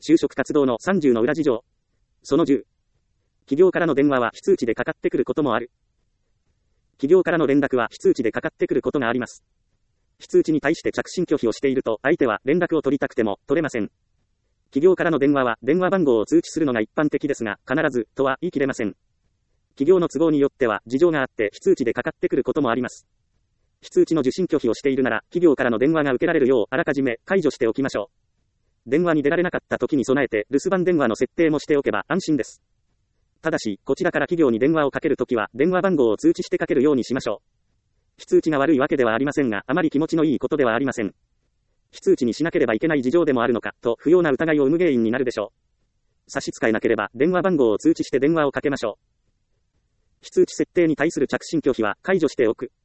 就職活動の30の裏事情。その10。企業からの電話は非通知でかかってくることもある。企業からの連絡は非通知でかかってくることがあります。非通知に対して着信拒否をしていると、相手は連絡を取りたくても取れません。企業からの電話は電話番号を通知するのが一般的ですが、必ずとは言い切れません。企業の都合によっては事情があって非通知でかかってくることもあります。非通知の受信拒否をしているなら、企業からの電話が受けられるようあらかじめ解除しておきましょう。電話に出られなかった時に備えて留守番電話の設定もしておけば安心です。ただし、こちらから企業に電話をかけるときは電話番号を通知してかけるようにしましょう。非通知が悪いわけではありませんが、あまり気持ちのいいことではありません。非通知にしなければいけない事情でもあるのか、と不要な疑いを生む原因になるでしょう。差し支えなければ電話番号を通知して電話をかけましょう。非通知設定に対する着信拒否は解除しておく。